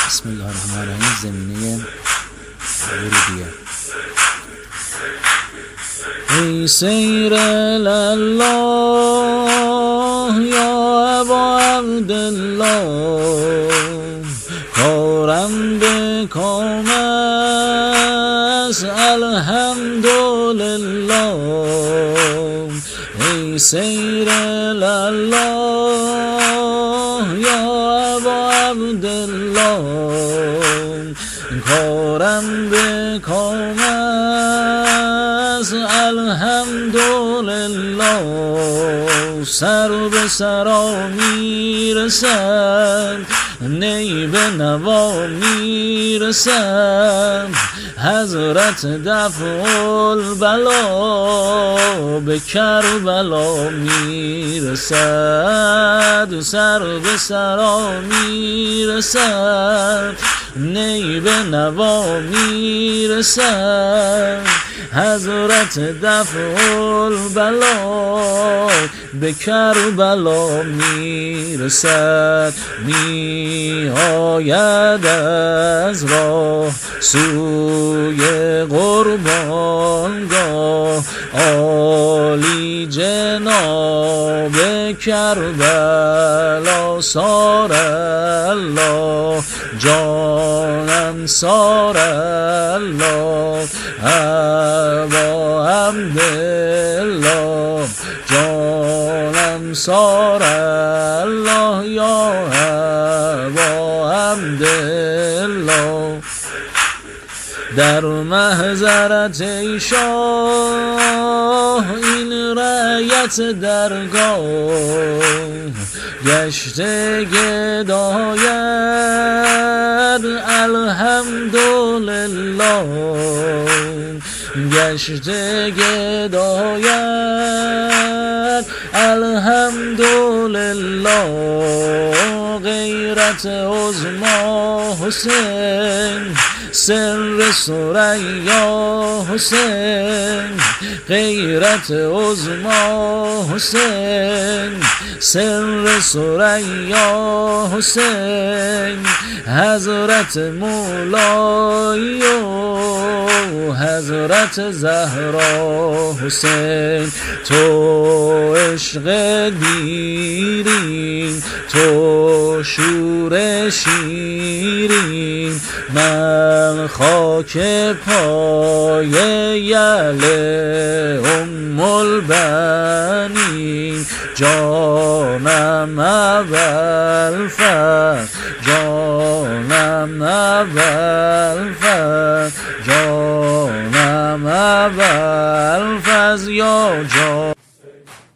بسم الله الرحمن الرحیم. زمینه ورودیه. ای سیر الله یا ابا عبدالله، کارم به کام است الحمدلله. ای سیر الله یا ابا عبدالله، کارم به کام است الحمدلله. سر به سرا میرسد، نی به نوا میرسد، حضرت دفع البلا به کربلا میرسد. سر به سرا میرسد، نی به نوا میرسد، حضرت دفع البلا به کربلا میرسد. می آید از راه سوی قربانگاه، عالی جناب کربلا سار الله، جانم سار الله، ابا عبدالله، جانم سار الله یا ابا عبدالله. در محضرت ای شاه این رعیت درگاه، گشته گداید الحمدلله، گشته گداید الحمدلله. غیرت عظما حسین، سر ثریا حسین، غیرت عظما حسین، سر ثریا حسین، حضرت مولایی و حضرت زهرا حسین. تو عشق دیرین، تو شور شیرین، من خاک پای یل ام البنین، جانم اول فر، جانم اول فر، جانم اول فر یا جان.